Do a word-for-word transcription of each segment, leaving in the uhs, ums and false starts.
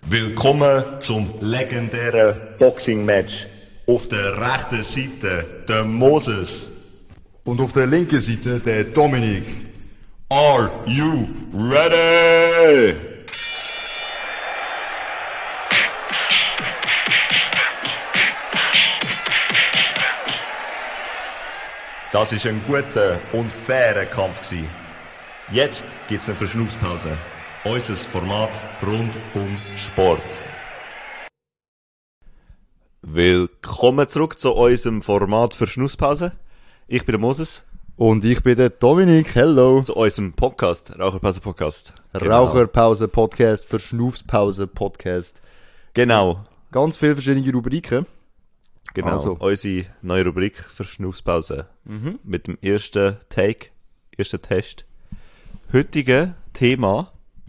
Willkommen zum legendären Boxing-Match. Auf der rechten Seite der Moses. Und auf der linken Seite der Dominik. Are you ready? Das war ein guter und fairer Kampf gewesen. Jetzt gibt's eine Verschnaufspause. Unser Format rund um Sport. Willkommen zurück zu unserem Format Verschnaufspause. Ich bin der Moses. Und ich bin der Dominik. Hello. Zu unserem Podcast, Raucherpause-Podcast. Genau. Raucherpause-Podcast, Verschnaufspause-Podcast. Genau. Ganz viele verschiedene Rubriken. Genau, also. Unsere neue Rubrik Verschnaufspause. Mhm. Mit dem ersten Take, ersten Test. Heutige Thema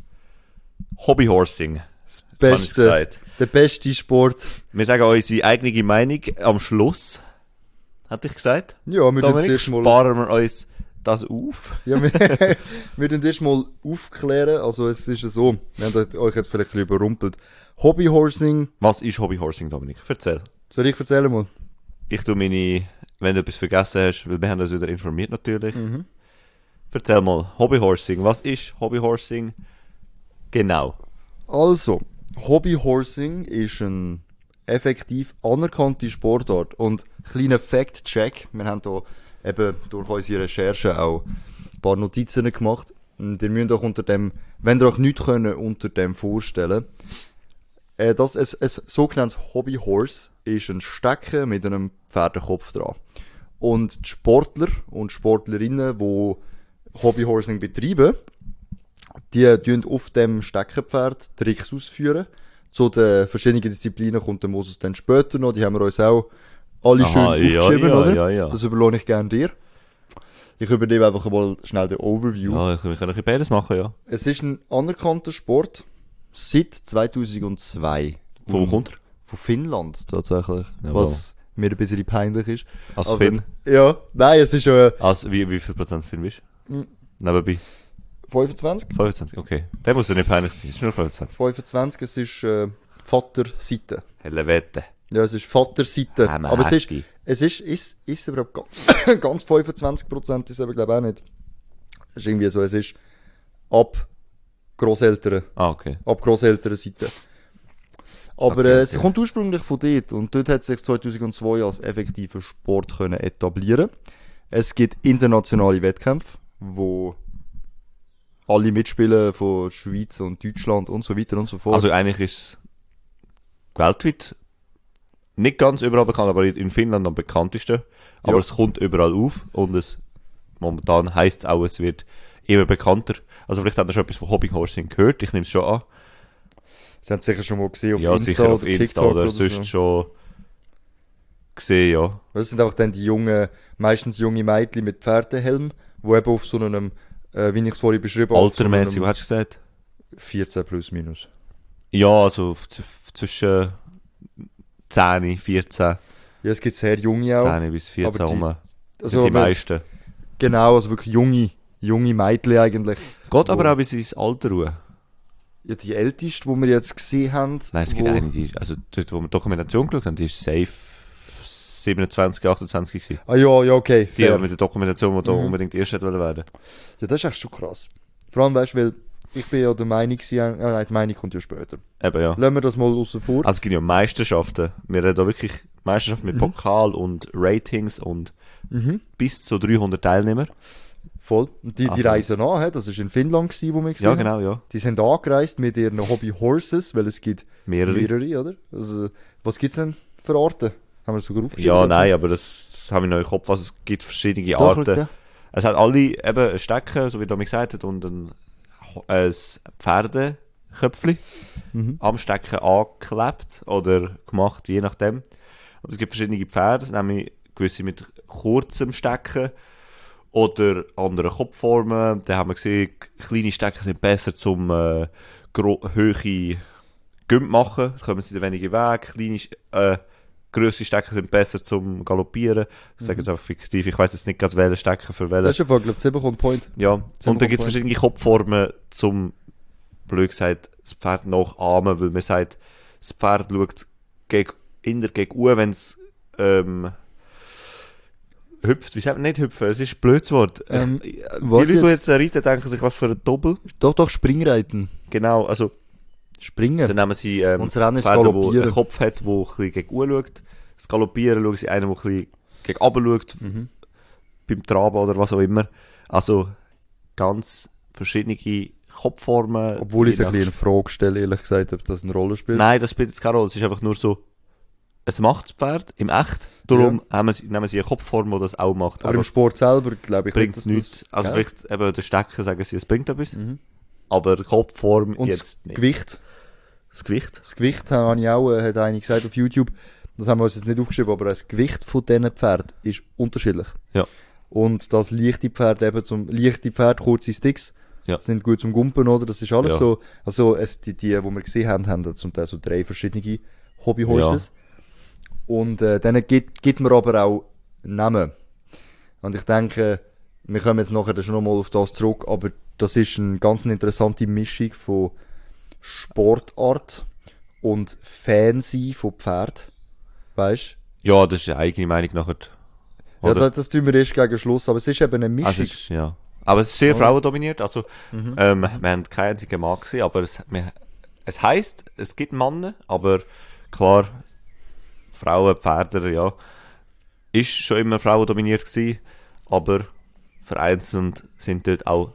Hobbyhorsing. Das Beste, der beste Sport. Wir sagen unsere eigene Meinung am Schluss. Hätte ich gesagt? Ja, wir Dominik, erst mal sparen wir uns das auf. Ja, wir, wir tun erst mal aufklären. Also es ist ja so, wir haben euch jetzt vielleicht ein bisschen überrumpelt. Hobbyhorsing. Was ist Hobbyhorsing, Dominik? Erzähl. Soll ich erzählen mal? Ich tue meine, wenn du etwas vergessen hast, weil wir haben das wieder informiert natürlich. Mhm. Erzähl mal, Hobbyhorsing. Was ist Hobbyhorsing genau? Also, Hobbyhorsing ist ein effektiv anerkannte Sportart. Und kleiner Fact-Check, wir haben hier eben durch unsere Recherche auch ein paar Notizen gemacht. Und ihr müsst euch unter dem, wenn ihr euch nichts können, unter dem vorstellen. Äh, das ein, ein sogenanntes Hobbyhorse ist ein Stecken mit einem Pferdekopf dran. Und die Sportler und Sportlerinnen, die Hobbyhorsing betreiben, die tun auf dem Steckenpferd Tricks ausführen. Zu den verschiedenen Disziplinen kommt der Moses dann später noch. Die haben wir uns auch alle Aha, schön ja, aufgeschrieben, ja, oder? Ja, ja. Das überlohne ich gerne dir. Ich übernehme einfach mal schnell den Overview. Ja, ich kann ein bisschen beides machen, ja. Es ist ein anerkannter Sport seit zweitausendzwei. Von wo kommt er? Von Finnland, tatsächlich. Ja, was mir ein bisschen peinlich ist. Als Aber- Finn? Ja, nein, es ist schon äh, Als, wie, wie viel Prozent Finn bist du? Mhm. Nebenbei? fünfundzwanzig. fünfundzwanzig, okay. Der muss ja nicht peinlich sein, es ist nur fünfundzwanzig. fünfundzwanzig, es ist äh, Vaterseite. Helvete. Ja, es ist Vaterseite. Ah, Aber es ist, Mäki. es ist, ist, ist überhaupt ganz, ganz fünfundzwanzig Prozent ist aber, glaube ich, auch nicht. Es ist irgendwie so, es ist ab Grosseltern, Ah, okay. ab Grosseltern Seite. Aber Okay, äh, es okay. kommt ursprünglich von dort und dort hat sich zweitausendzwei als effektiver Sport können etablieren. Es gibt internationale Wettkämpfe, wo alle mitspielen von Schweiz und Deutschland und so weiter und so fort. Also eigentlich ist es weltweit nicht ganz überall bekannt, aber in Finnland am bekanntesten. Aber Ja. es kommt überall auf und es momentan heisst es auch, es wird immer bekannter. Also vielleicht habt ihr schon etwas von Hobbyhorsing gehört, ich nehme es schon an. Sie haben es sicher schon mal gesehen auf Ja, Insta sicher auf oder Insta TikTok oder, oder sonst so. schon gesehen, ja. Das sind einfach dann die jungen, meistens junge Mädchen mit Pferdehelm, die eben auf so einem, äh, wie ich es vorhin beschrieben habe, Altermäßig, so was hast du gesagt? vierzehn plus minus. Ja, also z- zwischen zehn, vierzehn, Ja, es gibt sehr junge auch. zehn bis vierzehn aber die- rum. Also, sind die aber- meisten. Genau, also wirklich junge, junge Mädchen eigentlich. Geht aber Wo- auch bis ins Alter ruhen. Ja, die älteste, die wir jetzt gesehen haben. Nein, es gibt wo- eine, die ist, also dort, wo wir Dokumentation geschaut haben, die ist safe siebenundzwanzig, achtundzwanzig gewesen. Ah ja, ja, okay. Die fair. mit der Dokumentation, die da Mhm. unbedingt erst hätte werden. Ja, das ist echt schon krass. Vor allem, weißt du, weil ich bin ja der Meinung, gewesen, ja, nein, die Meinung kommt ja später. Eben, ja. Lassen wir das mal außen vor. Also es gibt ja Meisterschaften. Wir reden da wirklich Meisterschaften mit Mhm. Pokal und Ratings und Mhm. bis zu dreihundert Teilnehmer. Voll. Und die, die Also- reisen an, hä? Das war in Finnland, gewesen, wo wir gesehen Ja, haben. genau, ja. Die sind angereist mit ihren Hobby Horses, weil es gibt Mehrere. mehrere, oder? Also, was gibt's denn für Arten? Haben wir das sogar aufgeschrieben? Ja, nein, aber das, das habe ich noch im Kopf. Also es gibt verschiedene Doch, Arten. schau, ja. Es hat alle eben ein Stecken, so wie Dominik gesagt hat, und ein, ein Pferdeköpfchen Mhm. am Stecken angeklebt oder gemacht, je nachdem. Und es gibt verschiedene Pferde, nämlich gewisse mit kurzem Stecken oder anderen Kopfformen. Da haben wir gesehen, kleine Stecken sind besser zum äh, gro- hohe Gümp machen, da kommen sie den weniger weg. Kleine, äh, grösse Stecken sind besser zum Galoppieren. Ich sage jetzt einfach fiktiv, ich weiss jetzt nicht gerade, welche Stecken für welche. Das ist einfach, glaube ich, sieben kommt Point. Ja, und Zum dann gibt es Point. verschiedene Kopfformen zum, blöd gesagt, das Pferd nachahmen, weil man sagt, das Pferd schaut gegen, inner gegen U, wenn es ähm, hüpft. Wie sagt man nicht hüpfen? Es ist ein blödes Wort. Ähm, Ich, die warte Leute, die jetzt- jetzt reiten, denken sich, was für ein Doppel. Doch, doch, Springreiten. Genau, also Springen. dann nehmen sie ähm, Und das Rennen ist Pferde, wo Galoppieren. einen Kopf hat, der ein bisschen gegen U schaut. Das Galoppieren schauen sie einen, der ein bisschen gegen runter schaut, Mhm. beim Traben oder was auch immer. Also ganz verschiedene Kopfformen. Obwohl ich je es ein bisschen in nach- Frage stelle, ehrlich gesagt, ob das eine Rolle spielt. Nein, das spielt jetzt keine Rolle. Es ist einfach nur so, es macht das Pferd im Echt. Darum haben sie, nehmen sie eine Kopfform, die das auch macht. Aber im Sport selber, glaube ich, bringt nicht, es dass nichts. das- Also Gell? vielleicht eben der Stecker sagen sie, es bringt etwas. Mhm. Aber die Kopfform Und jetzt das nicht. Gewicht. Das Gewicht. Das Gewicht habe ich auch, äh, hat einer gesagt auf YouTube, das haben wir uns jetzt nicht aufgeschrieben, aber das Gewicht von diesen Pferden ist unterschiedlich. Ja. Und das leichte Pferd eben zum, leichte Pferd, kurze Sticks, Ja. sind gut zum Gumpen, oder? Das ist alles Ja. so, also es, die, die, die wir gesehen haben, haben zum Teil so drei verschiedene Hobbyhorses. Und äh, denen gibt, gibt man aber auch Namen. Und ich denke, wir kommen jetzt nachher schon nochmal auf das zurück, aber das ist eine ganz interessante Mischung von Sportart und Fansein von Pferd. Weißt Ja, das ist eine eigene Meinung nachher. du? Ja, Oder? das, das tun wir erst gegen Schluss, aber es ist eben eine Mischung. Also es ist, ja. Aber es ist sehr Ja. frauendominiert. Also, Mhm. ähm, wir haben keinen einzigen Mann gesehen, aber es, wir, es heisst, es gibt Männer, aber klar, Frauen, Pferde, ja, ist schon immer frauendominiert gewesen, aber vereinzelt sind dort auch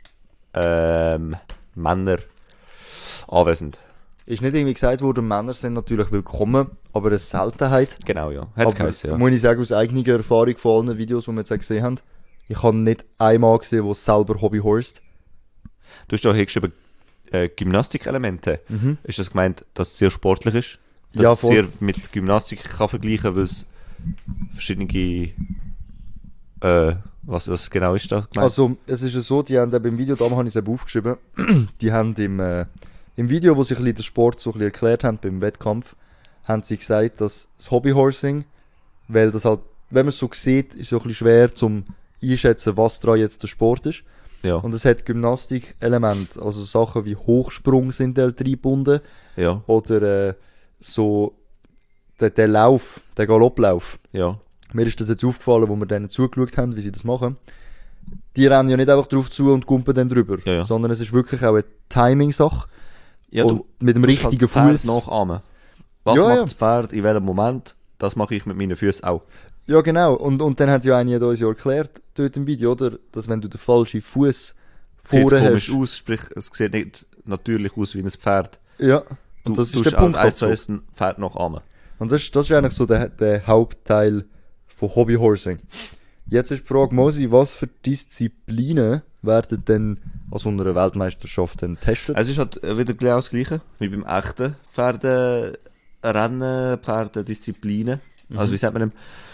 ähm, Männer anwesend. Ist nicht irgendwie gesagt worden, Männer sind natürlich willkommen, aber eine Seltenheit. Genau, ja. Hat's Aber geheißen, ja. muss ich sagen, aus eigener Erfahrung von allen Videos, die wir jetzt auch gesehen haben, ich habe nicht einmal gesehen, wo selber Hobby horst. Du hast da hier geschrieben, äh, Gymnastikelemente. Ist das gemeint, dass es sehr sportlich ist? Dass Ja, es voll. sehr mit Gymnastik kann vergleichen, weil es verschiedene, äh, was, was genau ist da gemeint? Also, es ist ja so, die haben eben im Video, da habe ich es eben aufgeschrieben, die haben im, äh, im Video, wo sie ein bisschen den Sport so ein bisschen erklärt haben, beim Wettkampf, haben sie gesagt, dass das Hobbyhorsing, weil das halt, wenn man es so sieht, ist es so ein bisschen schwer zum einschätzen, was daran jetzt der Sport ist. ja, Und es hat Gymnastikelemente, also Sachen wie Hochsprung sind da reingebunden ja, oder äh, so der, der Lauf, der Galopplauf. ja, Mir ist das jetzt aufgefallen, wo wir denen zugeschaut haben, wie sie das machen. Die rennen ja nicht einfach drauf zu und kumpen dann drüber, Ja, ja. sondern es ist wirklich auch eine Timing-Sache. ja. Und mit dem musst halt richtigen das Pferd Fuß. nachahmen. Was Ja, macht ja. das Pferd in welchem Moment? Das mache ich mit meinen Füßen auch. Ja, genau. Und, und dann hat ja eine uns ja erklärt, dort im Video, oder? Dass wenn du den falschen Fuß Sieht vorne komisch hast. aus, sprich, es sieht nicht natürlich aus wie ein Pferd. Ja. Du Und das ist tust der auch Punkt eins zu dazu. eins ein Pferd nachahmen. Und das, ist- das ist eigentlich so der, der Hauptteil von Hobbyhorsing. Jetzt ist die Frage, Mosi, was für Disziplinen werden denn an so einer Weltmeisterschaft denn getestet? Es ist halt äh, wieder genau das Gleiche wie beim echten Pferderennen, Pferdedisziplinen. Mhm. Also wie sagt man dem?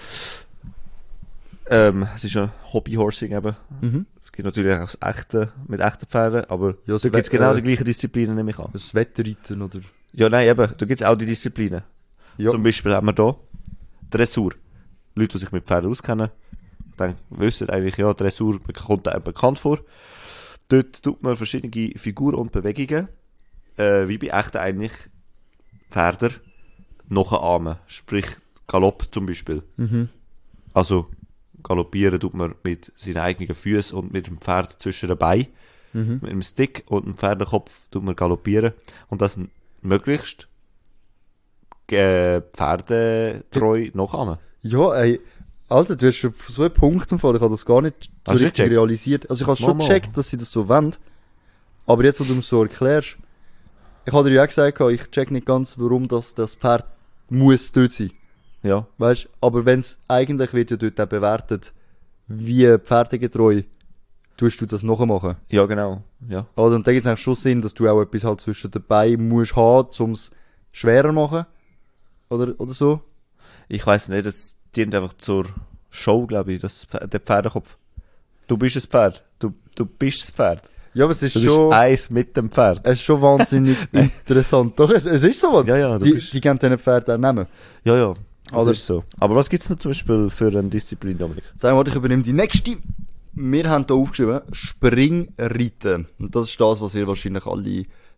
Ähm, es ist ja Hobbyhorsing eben. Mhm. Es gibt natürlich auch das echte, mit echten Pferden, aber Ja, da das gibt es We- genau äh, die gleichen Disziplinen, nehme ich an. Das Wettreiten oder... Ja, nein, eben, da gibt es auch die Disziplinen. Ja. Zum Beispiel haben wir hier Dressur. Leute, die sich mit Pferden auskennen, dann wissen eigentlich, ja, Dressur kommt einem bekannt vor. Dort tut man verschiedene Figuren und Bewegungen, äh, wie bei echten eigentlich Pferden, nachahmen. Sprich, Galopp zum Beispiel. Mhm. Also, galoppieren tut man mit seinen eigenen Füßen und mit dem Pferd zwischen den Beinen. Mhm. Mit dem Stick und dem Pferdekopf tut man galoppieren. Und das möglichst äh, pferdetreu nachahmen. Ja, ey, Alter, du hast schon so einen Punkt im Fall, ich habe das gar nicht so Hast du nicht richtig gecheckt? realisiert. Also ich habe schon Mal, mal. gecheckt, dass sie das so wollen, aber jetzt, wo du mir so erklärst, ich habe dir ja auch gesagt, ich check nicht ganz, warum das, das Pferd muss dort sein. Ja. Weißt, aber wenn es eigentlich wird ja dort auch bewertet, wie pferdegetreu tust du das noch machen. Ja, genau. Ja. Also, und da gibt es eigentlich schon Sinn, dass du auch etwas halt zwischen dabei musst haben, um es schwerer machen. Oder, oder so. Ich weiss nicht, das dient einfach zur Show, glaube ich, das, Pfer- der Pferdekopf. Du bist ein Pferd. Du, du bist das Pferd. Ja, aber es ist Du bist schon, eins mit dem Pferd. es ist schon wahnsinnig interessant. Doch, es, es ist so was. Ja, ja, du die, bist- die geben diesen Pferd auch nehmen. Ja, ja. Das Oder- ist so. Aber was gibt's noch zum Beispiel für eine Disziplin, Dominik? Sagen wir, ich übernehme die nächste. Wir haben hier aufgeschrieben, Springreiten. Und das ist das, was ihr wahrscheinlich alle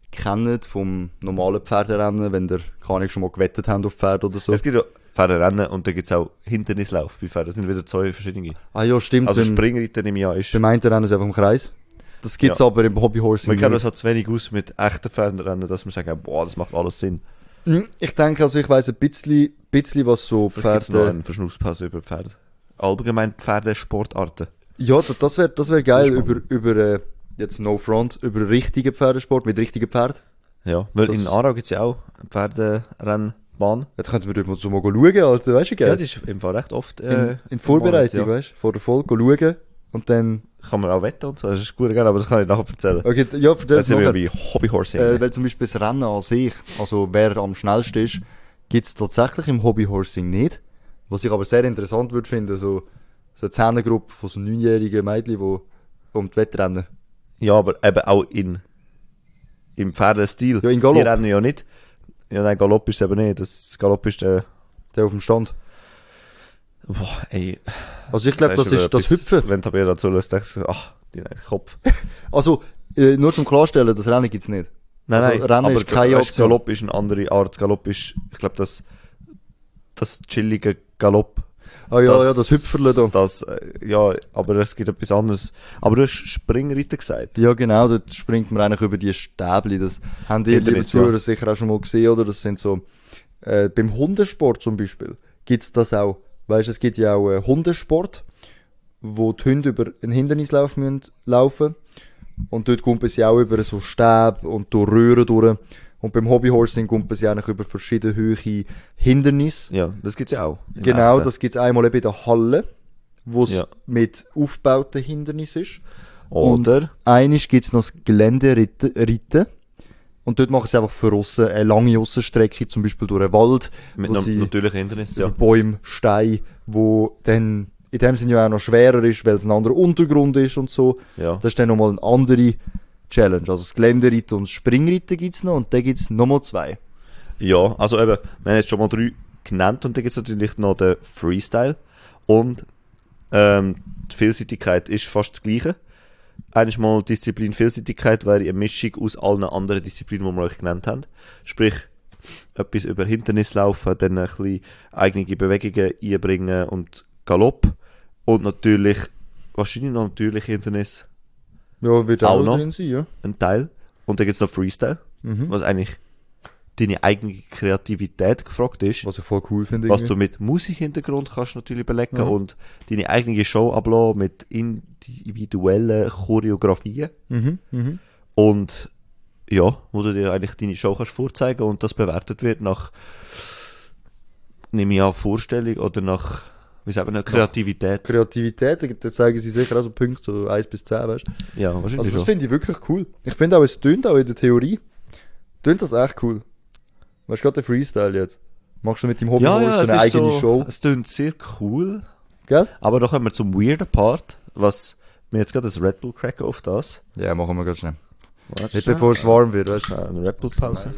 kennt vom normalen Pferderennen, wenn ihr keine Ahnung, schon mal gewettet habt auf Pferd oder so. Es gibt ja Pferderennen und dann gibt es auch Hindernislauf bei Pferden. Das sind wieder zwei verschiedene. Ah ja, stimmt. Also beim, Springreiten nehme ich an ist... beim einen Rennen ist einfach im Kreis. Das gibt es Ja. aber im Hobbyhorsing Man kennt nicht. das halt zu wenig aus mit echten Pferderennen, dass man sagt, boah, das macht alles Sinn. Hm, Ich denke, also ich weiss ein bisschen, bisschen was so Vielleicht gibt es noch Pferde... einen Verschnaufspass über Pferde. Allgemein Pferdesportarten. Ja, das- das wäre das wär geil, Das ist über, über äh, jetzt no front, über richtigen Pferdesport, mit richtigen Pferden. Ja, weil Das- in Aarau gibt es ja auch eine Pferderennbahn. Jetzt könnten wir dort mal so mal schauen, Alter, weißt du, Ja, gell? die ist im Fall recht oft... in, Äh, in Vorbereitung, im Monat, weißt du, vor der Folge schauen und dann... ja. Kann man auch wetten und so, das ist gut, gell, aber das kann ich nachher erzählen. Okay, ja, für Das das sind wir nachher. bei Hobbyhorsing. Äh, weil zum Beispiel das Rennen an sich, also wer am schnellsten ist, gibt es tatsächlich im Hobbyhorsing nicht. Was ich aber sehr interessant würde finden, so, so eine Zehnergruppe von so neunjährigen Mädchen, die um die Wettrennen. Ja, aber eben auch in im Pferdestil. Ja, in Galopp. Die rennen ja nicht. Ja, nein, Galopp ist es eben nicht. Das Galopp ist der... Der auf dem Stand. Boah, ey. Also ich glaube, das Sagst du ist das etwas, Hüpfen. Wenn Tabea dazu lässt, denkst du, ach, die Kopf. Also, äh, nur zum Klarstellen, das Rennen gibt's nicht. Nein, Also, nein, Rennen aber ist keine weißt, Option. Galopp ist eine andere Art. Galopp ist, ich glaube, das, das chillige Galopp. Ah ja, ja, das Hüpferle da. Das, äh, ja, aber es gibt etwas anderes. Aber du hast Springreiten gesagt. Ja, genau, dort springt man eigentlich über die Stäbli. Das haben die liebe Hindernis, Zuhörer ja. sicher auch schon mal gesehen, oder? Das sind so, äh, beim Hundesport zum Beispiel gibt's das auch. Weißt, es gibt ja auch äh, Hundesport, wo die Hunde über einen Hindernislauf müssen laufen. Und dort kumpen sie auch über so Stäbe und durch Röhren durch. Und beim Hobbyhorsing kumpen sie eigentlich über verschiedene hohe Hindernisse. Ja, das gibt's ja auch. im Genau, Echten. das gibt's einmal eben in der Halle, wo es Ja. mit aufgebauten Hindernissen ist. Oder? Und einisch gibt's noch das Geländeritten. Ritten. Und dort machen sie einfach für aussen eine lange Aussenstrecke, zum Beispiel durch einen Wald, Mit wo einem sie natürlichen Hindernis, über ja. Bäume, Steine, wo dann in dem Sinne ja auch noch schwerer ist, weil es ein anderer Untergrund ist und so. Ja. Das ist dann nochmal eine andere Challenge. Also das Geländeritten und das Springritten gibt's noch und dann gibt's nochmal zwei. Ja, also eben, wir haben jetzt schon mal drei genannt und dann gibt es natürlich noch den Freestyle. Und ähm, die Vielseitigkeit ist fast das Gleiche. Eigentlich mal Disziplin Vielseitigkeit wäre eine Mischung aus allen anderen Disziplinen, die wir euch genannt haben. Sprich, etwas über Hindernislaufen, dann ein bisschen eigene Bewegungen einbringen und Galopp. Und natürlich, wahrscheinlich noch natürliche Hindernis, Ja, wird Auch auch, noch? drin sein, ja. ein Teil. Und dann gibt es noch Freestyle, Mhm. was eigentlich deine eigene Kreativität gefragt ist. Was ich voll cool finde. Was irgendwie. du mit Musikhintergrund kannst natürlich belegen Mhm. und deine eigene Show ablassen mit individuellen Choreografien. Mhm, mhm. Und ja, wo du dir eigentlich deine Show kannst vorzeigen und das bewertet wird nach, nehme ich an, Vorstellung oder nach, wie sagt man, Kreativität. Kreativität, da- da zeigen sie sicher auch so Punkte, so eins bis zehn, weißt du. Ja, wahrscheinlich Also das schon. finde ich wirklich cool. Ich finde auch, es tönt auch in der Theorie, tönt das echt cool. Weißt du, gerade der Freestyle jetzt. Machst du mit dem Hobby Ja, ja, so es eine ist eigene so, Show, es klingt sehr cool. gell? Aber da kommen wir zum weirden Part, was mir jetzt gerade das Red Bull Cracker auf das. Ja, machen wir ganz schnell. Warte Nicht schnell. bevor es warm wird, weißt du. Schnell eine Red Bull Pause.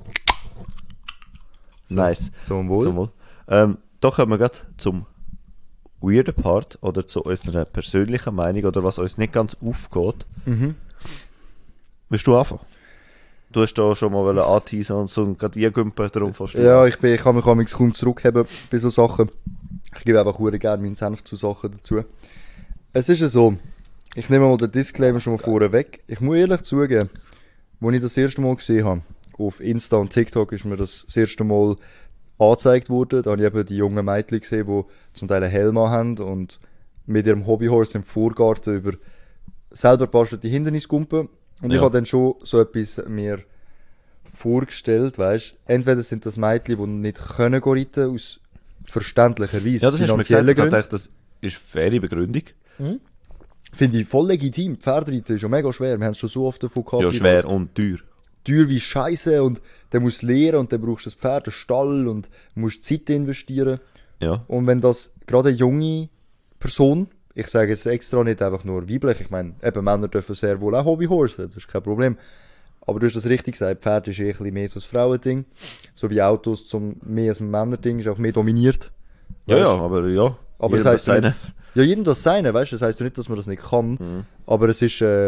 Nice. Zum Wohl. Zum Wohl. Ähm, da kommen wir gerade zum weirden Part oder zu unserer persönlichen Meinung oder was uns nicht ganz aufgeht. Mhm. Willst du anfangen? Du hast da schon mal anteasern und so und gerade eingümpen, darum fast Ja, ich, bin, ich kann mich manchmal kaum zurückheben bei so Sachen. Ich gebe einfach hure gerne meinen Senf zu Sachen dazu. Es ist ja so, ich nehme mal den Disclaimer schon mal vorne weg. Ich muss ehrlich zugeben, als ich das erste Mal gesehen habe, auf Insta und TikTok ist mir das, das erste Mal angezeigt worden. Da habe ich eben die jungen Mädchen gesehen, die zum Teil einen Helm haben und mit ihrem Hobbyhorse im Vorgarten über selber bastelte Hindernisgumpen. Und Ja. ich habe dann schon so etwas mir vorgestellt, weißt. Entweder sind das Mädchen, die nicht können gehen reiten, aus verständlicher Weise, Ja, das hast du mir gesagt. Ich dachte, das ist faire Begründung. Finde ich voll legitim. Pferdereiten ist ja mega schwer. Wir haben es schon so oft davon gehabt. Ja, die schwer und teuer. Teuer wie Scheiße und dann musst du lernen und dann brauchst du das Pferd, den Stall und musst Zeit investieren. Ja. Und wenn das gerade eine junge Person, ich sage jetzt extra nicht einfach nur weiblich, ich meine, eben Männer dürfen sehr wohl auch Hobbyhorsen, das ist kein Problem. Aber du hast das richtig gesagt, Pferd ist eh ein bisschen mehr so ein Frauending. So wie Autos zum mehr als ein Männerding, ist auch mehr dominiert. Ja, Weißt? ja, aber ja. Aber Jedem das heisst ja seine. nicht, ja, jedem das seine, weißt du, das heisst ja nicht, dass man das nicht kann, Mhm. aber es ist, äh,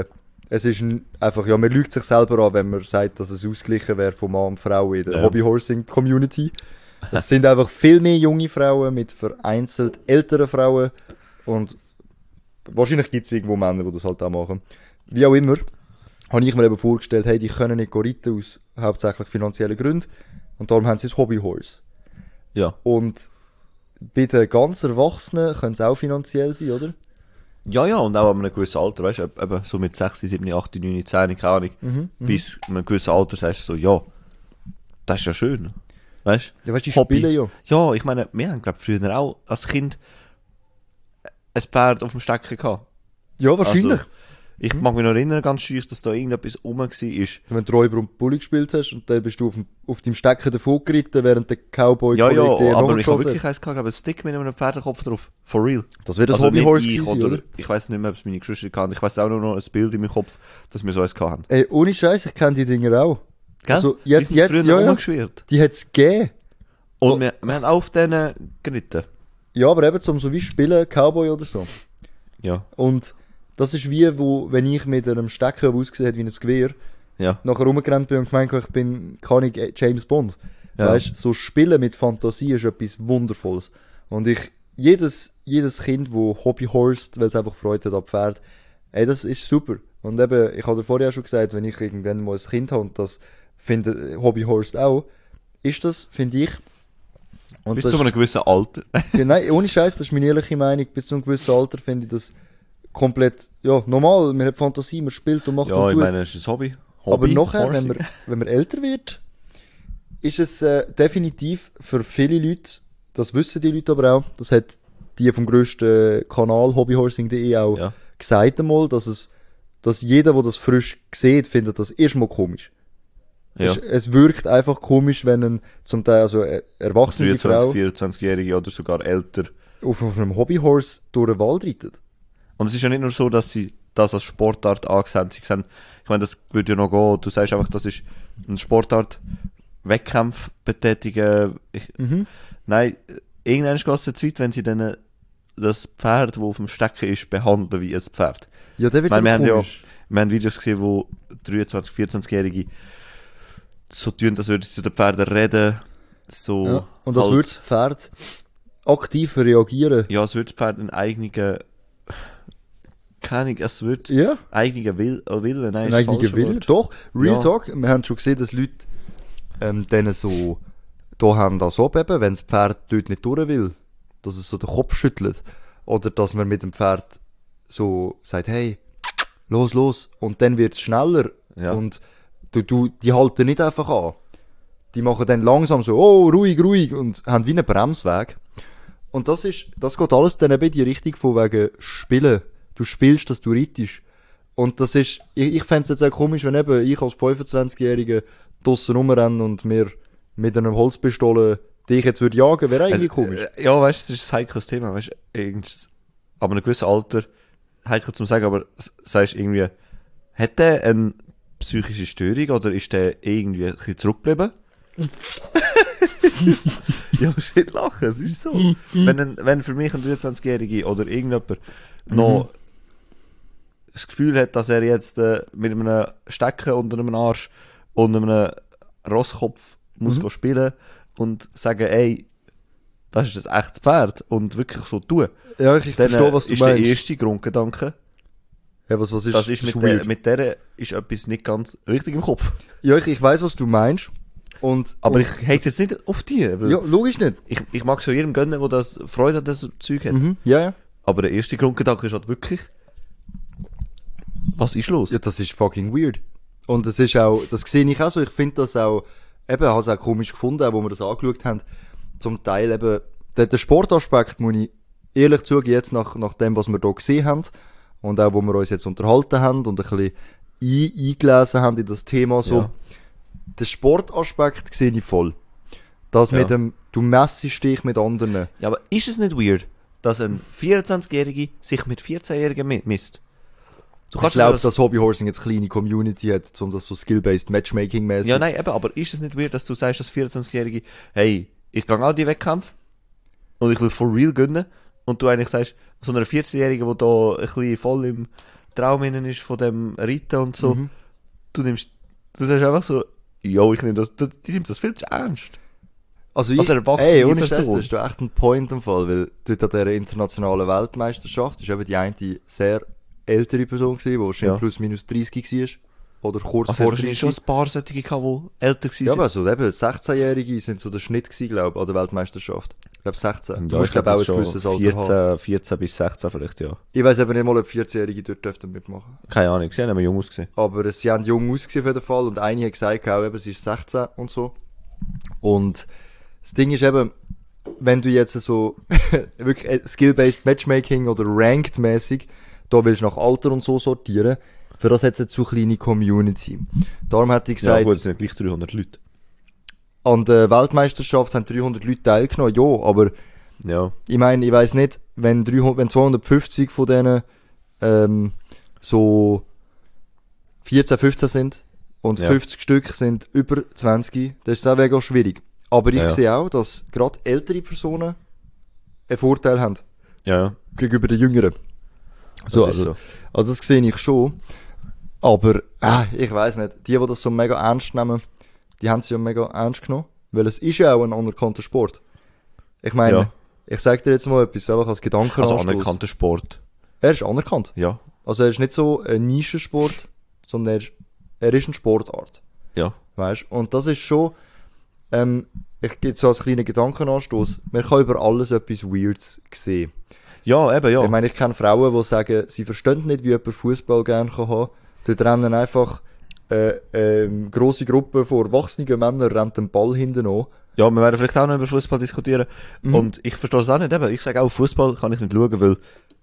es ist ein, einfach, ja, man lügt sich selber an, wenn man sagt, dass es ausgeglichen wäre von Mann und Frau in der Ja. Hobbyhorsing-Community. Es sind einfach viel mehr junge Frauen mit vereinzelt älteren Frauen und wahrscheinlich gibt es irgendwo Männer, die das halt auch machen. Wie auch immer, habe ich mir eben vorgestellt, hey, die können nicht reiten aus hauptsächlich finanziellen Gründen und darum haben sie das Hobbyhorse. Ja. Und bei den ganz Erwachsenen können es auch finanziell sein, oder? Ja, ja, und auch an einem gewissen Alter, weißt du, eben so mit sechs, sieben, acht, neun, zehn, keine Ahnung, Mhm, bis einem gewissen Alter sagst du so, ja, das ist ja schön, weißt Ja, weißt du, die Hobby. spielen ja. Ja, ich meine, wir haben, glaube ich, früher auch als Kind ein Pferd auf dem Stecken gehabt. Ja, wahrscheinlich. Also, ich mag mich noch erinnern, ganz schön, dass da irgendetwas rum war. Wenn du Räuber und Bulli gespielt hast und dann bist du auf, dem, auf deinem Stecken davon geritten, während der Cowboy Ja, ja, dir aber ich habe nachgeschossen wirklich eins gehabt, glaube ich, ein Stick mit einem Pferdekopf drauf. For real. Das wird das Also nicht Hobbyhorse ich, gewesen, oder, oder? ich weiß nicht mehr, ob es meine Geschwister hatten. Ich weiß auch nur noch ein Bild in meinem Kopf, dass wir so eins hatten. Ey, ohne Scheiß, ich kenne die Dinger auch. Gell? Also, jetzt, Die sind jetzt, früher ja, ja. rumgeschwirrt. Die hat es gegeben. Und So. wir, wir haben auf denen geritten. Ja, aber eben zum so wie spielen, Cowboy oder so. Ja, Und das ist wie, wo, wenn ich mit einem Stecker, der ausgesehen hat wie ein Gewehr, ja. nachher rumgerannt bin und gemeint habe, ich bin, kann ich, äh, James Bond. Ja. Weißt, so Spielen mit Fantasie ist etwas Wundervolles. Und ich, jedes, jedes Kind, wo Hobbyhorst, weil es einfach Freude hat an Pferd, ey, das ist super. Und eben, ich habe dir vorher schon gesagt, wenn ich irgendwann mal ein Kind habe und das finde äh, Hobbyhorst auch, ist das, finde ich, und Bis das zu einem gewissen Alter. ja, nein, ohne Scheiß, das ist meine ehrliche Meinung. Bis zu einem gewissen Alter finde ich das komplett, ja, normal. Man hat Fantasie, man spielt und macht Ja, und ich tut. meine, es ist ein Hobby. Aber Hobby, nachher, wenn Horsing. man, wenn man älter wird, ist es äh, definitiv für viele Leute, das wissen die Leute aber auch, das hat die vom grössten Kanal hobbyhorsing punkt de auch Ja. gesagt einmal, dass es, dass jeder, der das frisch sieht, findet das erstmal komisch. Ja. Es, es wirkt einfach komisch, wenn ein zum Teil also äh, erwachsene dreiundzwanzig, Frau vierundzwanzigjährige oder sogar älter. auf, auf einem Hobbyhorse durch den Wald reitet. Und es ist ja nicht nur so, dass sie das als Sportart angesehen sie sehen, ich meine, das würde ja noch gehen, du sagst einfach, das ist eine Sportart, Wettkampf betätigen. Ich, Mhm. Nein, irgendwann geht es zu weit, wenn sie dann das Pferd, das auf dem Stecken ist, behandeln wie ein Pferd. Ja, der wird Ich meine, wir haben ja komisch. wir haben Videos gesehen, wo dreiundzwanzig-, vierzwanzigjährige so tun, als würden sie zu den Pferden reden. So Ja. Und das halt- würde das Pferd aktiv reagieren. Ja, es wird das Pferd einen eigenen. Keine Ahnung, es wird Ja, eigenen Will, äh, Willen. Nein, ein ist das eigener falsche Wille. Wort. Doch, Real Ja. Talk. Wir haben schon gesehen, dass Leute ähm, denen so da haben das abheben, wenn das Pferd dort nicht durch will, dass es so den Kopf schüttelt. Oder dass man mit dem Pferd so sagt, hey, los, los. Und dann wird es schneller. Ja. Und du, du, die halten nicht einfach an. Die machen dann langsam so, oh, ruhig, ruhig. Und haben wie einen Bremsweg. Und das ist, das geht alles dann eben in die Richtung von wegen Spielen. Du spielst, dass du reitest. Und das ist, ich, ich fänd's jetzt auch komisch, wenn eben ich als fünfundzwanzigjähriger draussen rumrenne und mir mit einer Holzpistole dich jetzt würde jagen, wäre eigentlich komisch. Äh, Ja, weißt du, das ist ein heikles Thema. Weißt, irgend- aber in einem gewissen Alter, heikel zum sagen, aber s- sagst irgendwie, hat der eine psychische Störung oder ist der irgendwie ein bisschen zurückgeblieben? Ja, shit, lachen, es ist so. wenn, ein, wenn für mich ein dreiundzwanzigjähriger oder irgendjemand noch das Gefühl hat, dass er jetzt äh, mit einem Stecken unter einem Arsch und einem Rosskopf muss gehen spielen und sagen, ey, das ist ein echtes Pferd und wirklich so tun. Ja, ich, ich Dann verstehe, äh, was du ist meinst. der erste Grundgedanke, Ja, was, was ist, das ist mit, weird. der, mit der ist etwas nicht ganz richtig im Kopf. Ja, ich, ich weiss, was du meinst. Und, Aber und ich hate jetzt nicht auf die, weil Ja, logisch nicht. ich, ich mag so jedem gönnen, der das Freude an das Zeug hat. Mhm. Ja, ja. Aber der erste Grundgedanke ist halt wirklich, was ist los? Ja, das ist fucking weird. Und das ist auch, das sehe ich auch so, ich finde das auch, eben, habe es auch komisch gefunden, auch wo wir das angeschaut haben. Zum Teil eben, der, der Sportaspekt, muss ich ehrlich zugeben, jetzt nach, nach dem, was wir hier gesehen haben, und auch wo wir uns jetzt unterhalten haben und ein bisschen ein, eingelesen haben in das Thema, so, Ja. den Sportaspekt sehe ich voll. Das Ja. mit dem, du messest dich mit anderen. Ja, aber ist es nicht weird, dass ein vierundzwanzigjähriger sich mit vierzehnjährigen mi- misst? Du Ich kannst glaube, das, dass Hobbyhorsing jetzt eine kleine Community hat, um das so skill-based Matchmaking-mäßig. Ja, nein, eben, aber ist es nicht weird, dass du sagst, als vierundzwanzigjährige, hey, ich gehe auch die Wettkampf und ich will for real gönnen und du eigentlich sagst, so einer vierzehnjährigen, die da ein bisschen voll im Traum innen ist von dem Reiten und so. Mhm. Du nimmst, du sagst einfach so, jo, ich nehme das, du, die nimmt das viel zu ernst. Also ich, Also erwachsene ey, ohne Scheiß, Person. das ist doch echt ein Point im Fall, weil dort an dieser internationalen Weltmeisterschaft ist eben die eine sehr ältere Person gewesen, die wahrscheinlich Ja. plus minus dreißig war. Oder kurz Also vor es dreißig. schon ein paar solche gehabt, die älter waren. Ja, aber so eben sechzehnjährige sind so der Schnitt gewesen, glaube ich, an der Weltmeisterschaft. Ich glaube sechzehn. Du ja, musst, ich glaube glaube auch auch ein gewisses Alter haben. vierzehn, vierzehn bis sechzehn vielleicht, ja. Ich weiss eben nicht mal, ob vierzehnjährige dort dürften mitmachen. Keine Ahnung, sie haben immer jung ausgesehen. Aber äh, sie haben jung ausgesehen auf jeden Fall und eine hat gesagt, auch eben, sie ist sechzehn und so. Und das Ding ist eben, wenn du jetzt so wirklich äh, Skill-Based Matchmaking oder Ranked-mäßig, da willst du nach Alter und so sortieren, für das hat es jetzt so eine kleine Community. Darum hätte ich Ja gesagt, gut, es sind gleich dreihundert Leute. an der Weltmeisterschaft haben dreihundert Leute teilgenommen, ja, aber Ja. ich meine, ich weiss nicht, wenn, dreihundert, wenn zweihundertfünfzig von denen ähm, so vierzehn, fünfzehn sind und Ja. fünfzig Stück sind über zwanzig, das ist auch mega schwierig. Aber ich Ja. sehe auch, dass gerade ältere Personen einen Vorteil haben Ja, ja. gegenüber den Jüngeren. So, Das ist also, so. also das sehe ich schon. Aber äh, ich weiss nicht, die, die das so mega ernst nehmen, die haben es ja mega ernst genommen, weil es ist ja auch ein anerkannter Sport. Ich meine, Ja. ich sag dir jetzt mal etwas, einfach als Also Gedankenanstoß. anerkannter Sport. Er ist anerkannt. Ja. Also er ist nicht so ein Nischensport, sondern er ist, er ist eine Sportart. Ja. Weißt? Und das ist schon, ähm, ich gebe so als kleinen Gedankenanstoß, man kann über alles etwas Weirds sehen. Ja, eben, ja. Ich meine, ich kenne Frauen, die sagen, sie verstehen nicht, wie jemand Fußball gerne kann haben. Dort rennen einfach äh, ähm, grosse Gruppen von erwachsenen Männern rennen den Ball hinten an. Ja, wir werden vielleicht auch noch über Fußball diskutieren. Mhm. Und ich verstehe es auch nicht. Eben. Ich sage auch, Fußball kann ich nicht schauen, weil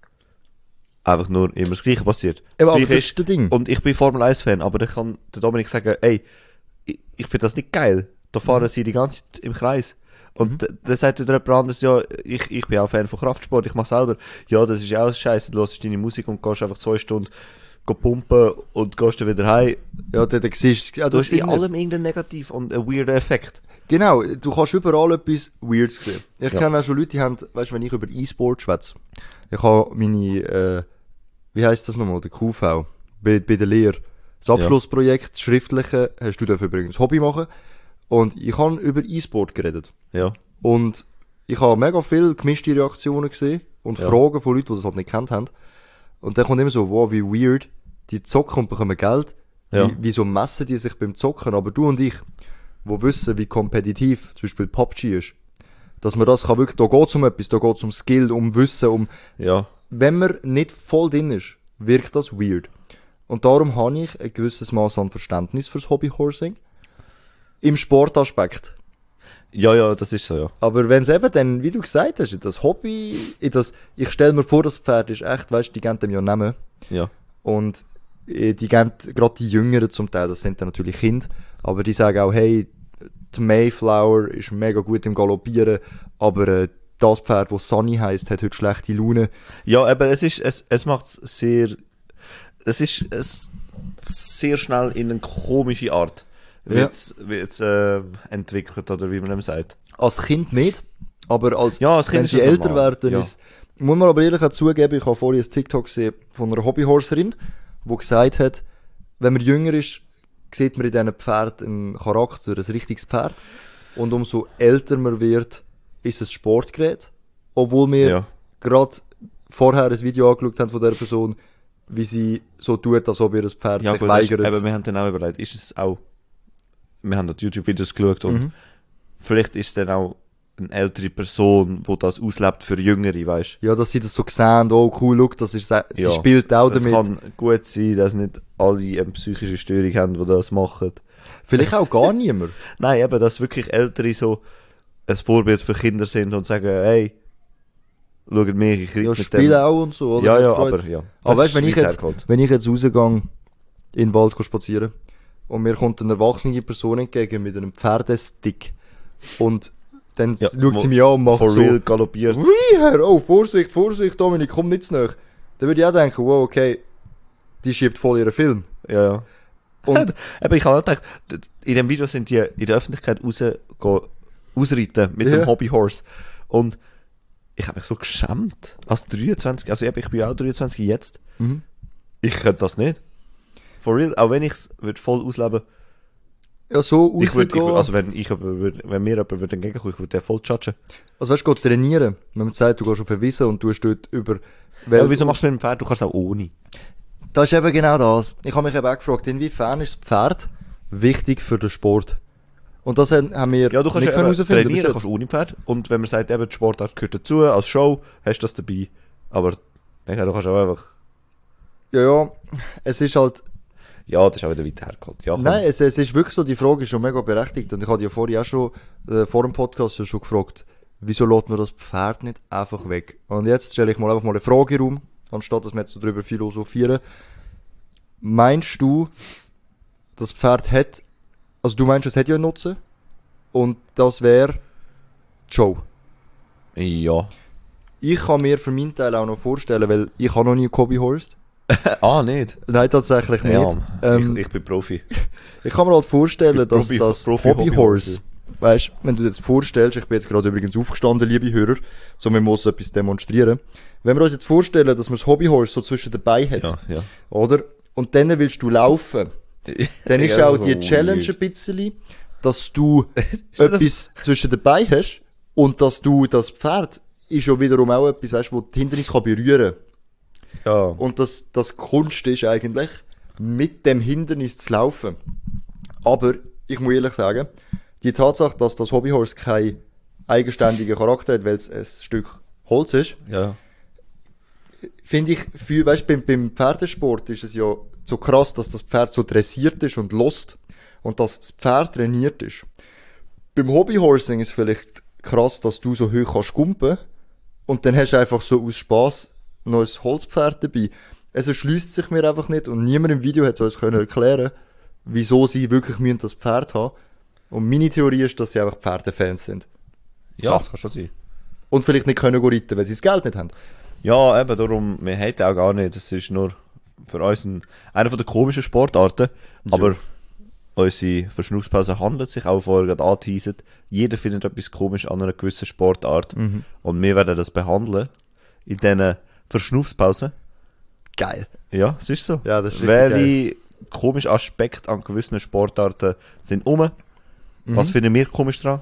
einfach nur immer das Gleiche passiert. Eben, aber Gleiche das ist das Ding. Und ich bin Formel eins Fan, aber dann kann der Dominik sagen, ey, ich, ich finde das nicht geil. Da fahren Mhm. sie die ganze Zeit im Kreis. Und mhm. dann sagt wieder jemand anderes, ja, ich, ich bin auch Fan von Kraftsport, ich mache selber. Ja, das ist ja auch scheiße, du hörst deine Musik und gehst einfach zwei Stunden go pumpen und gehst dann wieder heim. Ja, dann siehst du, ja, Du das hast in ist nicht- allem irgendeinen Negativ und einen weirden Effekt. Genau, du kannst überall etwas Weirds sehen. Ich Ja. kenne auch schon Leute, die haben, weißt du, wenn ich über E-Sport schwätze, ich habe meine, äh, wie heisst das nochmal, der Q V, bei, bei der Lehre, das Abschlussprojekt, das schriftliche, hast du dafür übrigens Hobby machen, und ich habe über E-Sport geredet. Ja. Und ich habe mega viele gemischte Reaktionen gesehen und Ja. Fragen von Leuten, die das halt nicht kennt haben. Und dann kommt immer so, wow, wie weird, die zocken und bekommen Geld. Ja. Wie, wieso messen die sich beim Zocken? Aber du und ich, wo wissen, wie kompetitiv zum Beispiel P U B G ist, dass man das kann wirklich, da geht es um etwas, da geht es um Skill, um Wissen, um, Ja. wenn man nicht voll drin ist, wirkt das weird. Und darum habe ich ein gewisses Maß an Verständnis fürs Hobbyhorsing. Im Sportaspekt. Ja, ja, das ist so, ja. Aber wenn es eben dann, wie du gesagt hast, in das Hobby, in das, ich stelle mir vor, das Pferd ist echt, weißt du, die geben dem ja Namen. Ja. Und äh, die geben, gerade die Jüngeren zum Teil, das sind dann natürlich Kinder, aber die sagen auch, hey, die Mayflower ist mega gut im Galoppieren, aber äh, das Pferd, das Sunny heisst, hat heute schlechte Laune. Ja, aber es ist, es, es macht sehr, es ist es sehr schnell in eine komische Art, Ja. wird's, wird's, äh, entwickelt, oder wie man dem sagt. Als Kind nicht, aber als, Ja, als Kind wenn ist sie das älter normal, werden, ja. ist, muss man aber ehrlich auch zugeben, ich habe vorhin ein TikTok gesehen von einer Hobbyhorserin, die gesagt hat, wenn man jünger ist, sieht man in diesen Pferden einen Charakter, ein richtiges Pferd. Und umso älter man wird, ist es Sportgerät. Obwohl wir Ja. gerade vorher ein Video angeschaut haben von dieser Person, wie sie so tut, als ob ihr das Pferd Ja, sich gut, weißt, weigert. aber wir haben dann auch überlegt, ist es auch, wir haben dort YouTube-Videos geschaut und Mhm. vielleicht ist es dann auch eine ältere Person, die das auslebt für Jüngere, weißt Ja, dass sie das so sehen, oh cool, look, das ist, sie Ja. spielt auch Es damit. kann gut sein, dass nicht alle eine psychische Störung haben, die das machen. Vielleicht auch gar niemand. Nein, eben, dass wirklich Ältere so ein Vorbild für Kinder sind und sagen, hey, schaut mich, ich rede Ja, mit spielen dem. auch und so, oder? Ja, Mit ja, Freude. aber ja. Aber Das weißt ist du, wenn ich weit jetzt, hergeholt. wenn ich jetzt rausgehe, in den Wald spazieren und mir kommt eine erwachsene Person entgegen mit einem Pferdestick und dann Ja, schaut sie wo- mich an und macht For so, real galoppiert. wie her, oh, Vorsicht, Vorsicht, Dominik, komm nicht zu nahe. Dann würde ich auch denken, wow, okay, die schiebt voll ihren Film. Ja, ja. Und Aber ich habe auch gedacht, d- in dem Video sind die in der Öffentlichkeit raus, go, ausreiten mit Ja. dem Hobbyhorse. Und ich habe mich so geschämt. Als dreiundzwanzig, also eben, ich bin auch dreiundzwanzig jetzt. Mhm. Ich könnte das nicht. For real, auch wenn ich es voll ausleben würde. Ja, so Ich würd, ich rausgehen. würd, also wenn, ich, würd, wenn mir jemand würde entgegenkommen, ich würde den voll judgen. Also weißt du, geh trainieren. Wenn man sagt, du gehst auf eine Wiese und du hast dort über... Ja, wieso machst du mit dem Pferd? Du kannst auch ohne. Das ist eben genau das. Ich habe mich eben auch gefragt, inwiefern ist das Pferd wichtig für den Sport? Und das haben wir Ja, du kannst nicht ja eben herausfinden bis trainieren, jetzt. kannst ohne Pferd. Und wenn man sagt, eben, die Sportart gehört dazu, als Show, hast du das dabei. Aber ich du kannst auch einfach... Ja, ja, es ist halt... Ja, das ist auch wieder weit hergeholt. Ja, komm. Nein, es, es ist wirklich so, die Frage ist schon mega berechtigt. Und ich hatte ja vorher auch schon, äh, vor dem Podcast ja schon gefragt, wieso lässt man das Pferd nicht einfach weg? Und jetzt stelle ich mal einfach mal eine Frage in den Raum, anstatt dass wir jetzt so drüber philosophieren. Meinst du, das Pferd hat, also du meinst, es hat ja einen Nutzen? Und das wäre die Show. Ja. Ich kann mir für meinen Teil auch noch vorstellen, weil ich habe noch nie Hobbyhorse. ah, nicht? Nein, tatsächlich nicht. Ja, ähm, ich, ich bin Profi. Ich kann mir halt vorstellen, Ich bin dass Profi- das Profi- Hobbyhorse, weißt, wenn du dir jetzt vorstellst, ich bin jetzt gerade übrigens aufgestanden, liebe Hörer, so wir müssen etwas demonstrieren. Wenn wir uns jetzt vorstellen, dass man das Hobbyhorse so zwischen den Beinen hat, Ja, ja. oder? Und dann willst du laufen, dann ist Ja, auch so die Challenge weird. ein bisschen, dass du das- etwas zwischen den Beinen hast und dass du das Pferd ist ja wiederum auch etwas, weißt, wo die Hindernis kann berühren. Ja. Und das, das Kunst ist eigentlich, mit dem Hindernis zu laufen. Aber, ich muss ehrlich sagen, die Tatsache, dass das Hobbyhorse keinen eigenständigen Charakter hat, weil es ein Stück Holz ist, Ja. finde ich, für, weißt, beim, beim Pferdesport ist es ja so krass, dass das Pferd so dressiert ist und lost und dass das Pferd trainiert ist. Beim Hobbyhorsing ist vielleicht krass, dass du so hoch kannst kumpen und dann hast du einfach so aus Spass noch ein Holzpferd dabei. Es erschliesst sich mir einfach nicht und niemand im Video hat uns können erklären, wieso sie wirklich müssen das Pferd haben. Und meine Theorie ist, dass sie einfach Pferdefans sind. Ja, das kann schon sein. Und vielleicht nicht können go reiten, weil sie das Geld nicht haben. Ja, eben, darum, wir haten auch gar nicht. Es ist nur für uns ein, einer von der komischen Sportarten. Aber unsere Verschnaufspause handelt sich auch vorher gerade angeteasert. Jeder findet etwas komisch an einer gewissen Sportart. Und wir werden das behandeln in diesen Verschnaufspausen. Geil. Ja, es ist so. Ja, das ist richtig Welche komischen Aspekte an gewissen Sportarten sind um? Was finden wir komisch dran?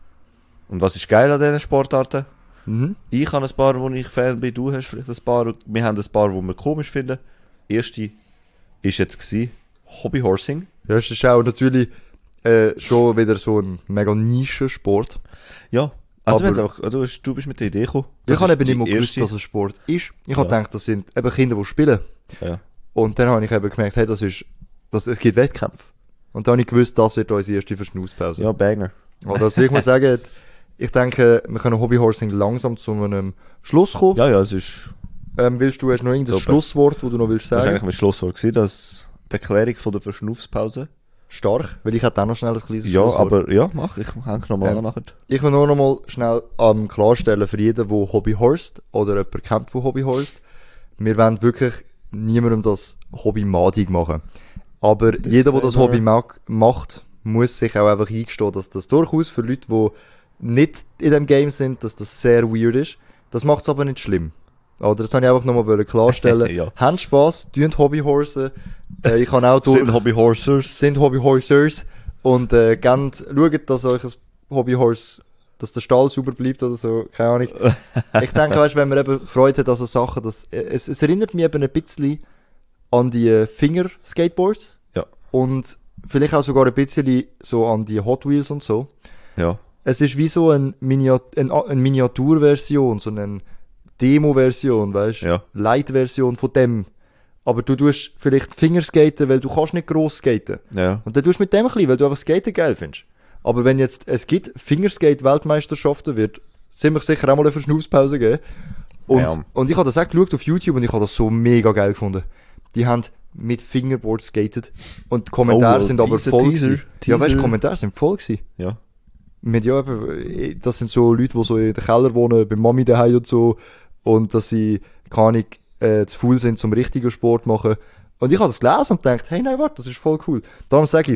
Und was ist geil an diesen Sportarten? Mhm. Ich habe ein paar, wo ich Fan bin, du hast vielleicht ein paar. Wir haben ein paar, die wir komisch finden. Erste war jetzt gewesen, Hobbyhorsing. Ja, es ist auch natürlich äh, schon wieder so ein mega Nischensport. Ja, also Aber- wenn es einfach, du, hast, du bist mit der Idee gekommen. Ich Das habe ist eben die nicht mehr gewusst, erste. dass es Sport ist. Ich Ja. habe gedacht, das sind eben Kinder, die spielen. Ja. Und dann habe ich eben gemerkt, hey, das ist, das, es gibt Wettkämpfe. Und dann habe ich gewusst, das wird unsere erste Verschnauspause. ja, Banger. Oder also ich muss sagen, ich denke, wir können Hobbyhorsing langsam zu einem Schluss kommen. Ja, ja, es ist, Ähm, willst du, hast du noch irgendein Super. Schlusswort, das du noch willst das ist sagen? eigentlich mein Schlusswort gewesen, dass die Erklärung von der Verschnaufspause. Stark, weil ich hätte auch noch schnell ein kleines Ja, Schlusswort. aber ja, mach, ich hänge nochmal Ähm, an nachher. Ich will nur noch mal schnell ähm, klarstellen für jeden, der Hobby horst oder jemanden kennt, der Hobby horst. Wir wollen wirklich niemandem das Hobby madig machen. Aber jeder, der das Hobby mag, macht, muss sich auch einfach eingestehen, dass das durchaus für Leute, die nicht in dem Game sind, dass das sehr weird ist. Das macht es aber nicht schlimm. Oder das wollte ich einfach nochmal klarstellen. Ja. Habt Spass, tun Hobbyhorsen. Äh, ich kann auch durch Sind Hobbyhorsers. sind Hobbyhorsers und äh, gern schaut, dass euch ein Hobbyhorse, dass der Stall sauber bleibt oder so, keine Ahnung. Ich denke, weißt, wenn man eben Freude hat an so Sachen, das, äh, es, es erinnert mich eben ein bisschen an die äh, Finger-Skateboards Ja. und vielleicht auch sogar ein bisschen so an die Hot Wheels und so. Ja. Es ist wie so ein Miniat ein, eine Miniaturversion, so eine Demo-Version, weißt du? Ja. Light-Version von dem. Aber du tust vielleicht Fingerskaten, weil du kannst nicht gross skaten. Ja. Und dann tust du mit dem ein bisschen, weil du einfach Skaten geil findest. Aber wenn jetzt, es gibt Fingerskate-Weltmeisterschaften, wird ziemlich sicher auch mal eine Verschnaufspause geben. Und, Ja. und ich habe das auch geschaut auf YouTube und ich habe das so mega geil gefunden. Die haben mit Fingerboard skated und die Kommentare Oh, sind aber Teaser, voll Teaser, gewesen. Ja, weißt du, Teaser. die Kommentare sind voll gewesen. Ja. Mit, ja, eben, das sind so Leute, die so in den Keller wohnen, bei Mami daheim und so, und dass sie, keine Ahnung, äh, zu faul sind zum richtigen Sport machen. Und ich habe das gelesen und gedacht, hey, nein, warte, das ist voll cool. Darum sage ich,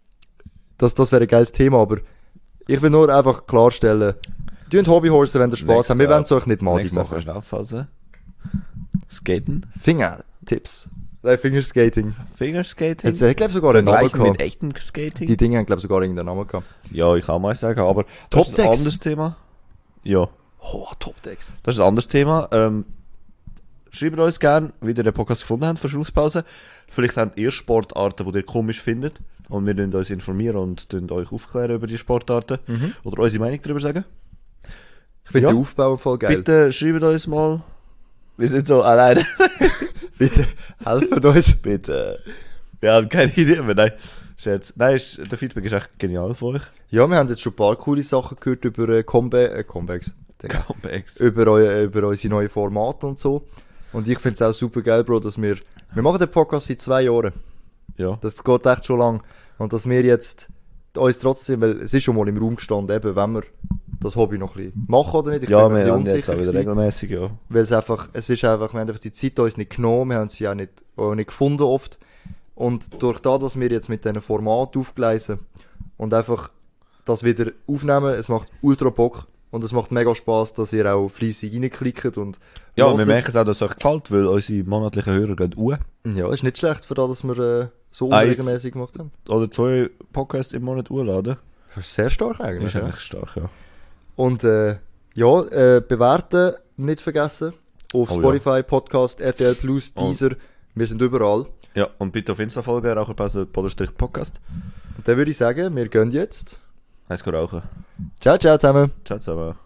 das, das wäre ein geiles Thema, aber ich will nur einfach klarstellen, tun Hobbyhorsen, wenn ihr Spaß habt. Wir wollen es euch nicht madig Nächste machen. Verschnaufphase. Skaten. Fingertipps. Nein, Fingerskating. Fingerskating? Jetzt, ich glaube sogar einen Namen Vergleichen mit gehabt. echtem Skating? Die Dinge haben, glaube sogar irgendeinen Namen gehabt. Ja, ich kann mal sagen, aber das ist ein Top-Decks. anderes Thema. Ja, Oh, Top-Decks. das ist ein anderes Thema. Ähm, schreibt uns gerne, wie ihr den Podcast gefunden habt, Verschnaufspause. Vielleicht habt ihr Sportarten, die ihr komisch findet. Und wir werden uns informieren und tun euch aufklären über die Sportarten. Oder unsere Meinung darüber sagen. Ich finde Ja. den Aufbau voll geil. Bitte schreibt uns mal. Wir sind so alleine. Bitte helft uns. Bitte. Wir haben keine Idee mehr. Nein, Scherz. Nein, ist, der Feedback ist echt genial von euch. Ja, wir haben jetzt schon ein paar coole Sachen gehört über äh, Comba äh, Comebacks. Comebacks. Über, eu, über unsere neuen Formate und so. Und ich finde es auch super geil, Bro, dass wir... Wir machen den Podcast seit zwei Jahren. Ja. Das geht echt schon lang. Und dass wir jetzt uns trotzdem... Weil es ist schon mal im Raum gestanden, eben, wenn wir das Hobby noch ein bisschen machen oder nicht. Ich Ja, bin mir wir ein haben bisschen jetzt auch unsicher wieder gewesen. regelmäßig, ja. Weil es einfach, es ist einfach, wir haben einfach die Zeit uns nicht genommen, wir haben sie auch nicht, auch nicht gefunden oft. Und durch das, dass wir jetzt mit diesen Format aufgleisen und einfach das wieder aufnehmen, es macht ultra Bock und es macht mega Spaß, dass ihr auch fleissig reinklickt und Ja, wir hört. merken es auch, dass es euch gefällt, weil unsere monatlichen Hörer gehen uhr. Ja, ist nicht schlecht für das, dass wir äh, so Eins. unregelmäßig gemacht haben. Oder zwei Podcasts im Monat urladen. Das ist sehr stark eigentlich. Ist Ja. eigentlich stark, ja. Und äh, ja, äh, bewerten nicht vergessen. Auf Oh, Spotify, Podcast, R T L Plus, Oh. Deezer, wir sind überall. Ja, und bitte auf Insta folgen, Raucherpause, Podcast. Und dann würde ich sagen, wir gehen jetzt. Eins rauchen. Ciao, ciao zusammen. Ciao zusammen.